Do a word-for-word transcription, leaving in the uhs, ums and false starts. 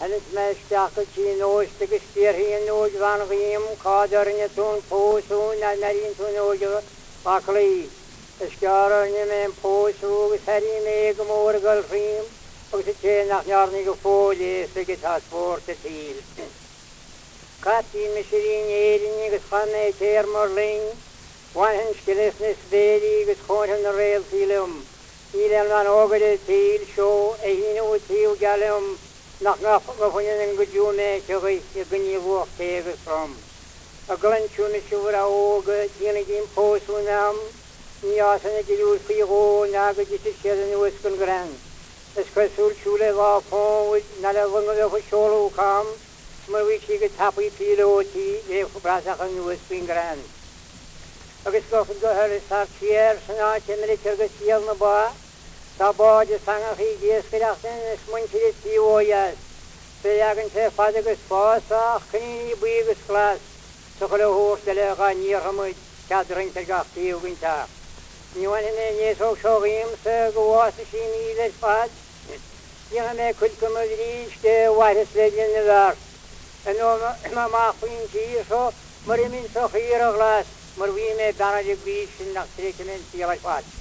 En het meeste in nooit gesteer hier nooit van riem, kader in toen pozo na narin toen nooit bakli. Schaar in mijn pozo, sari me gemorgel riem, ook ze nach jaar niet gevoelig, ze get has voor te tiel. Kati misrin erin geschamme termerling, wanneer skelesnes bedi geschoten rail filum. Ilem man ogde tiel show, ehinu tiel galum. Nach nach van een gejume terug je genie woord tegen from. A glen chume shura oge tiene dim posunam. Nia sene gelu firo na ge dit shelen wesken gran. Es kasul chule va fon na la wonge of sholo kam. Maar wie zie het happy piloti je gebraza kan wesken gran. Ook is toch de hele sartier sna temere tergesiel na ba. Sabah sangat hijau sekarang semuanya tiwayas. Saya akan saya pada kesepasa kini bui keskelas. Sekolah horse delaga nyiramut cadring tergak tiw kita. Niwan ini nyesok sokim seguas sini lepas. Yang me kul kemudian ke waris legend dar. Eno mama kunci so merimin so khira kelas. Merwi me dana jebis nak treatment tiap lepas.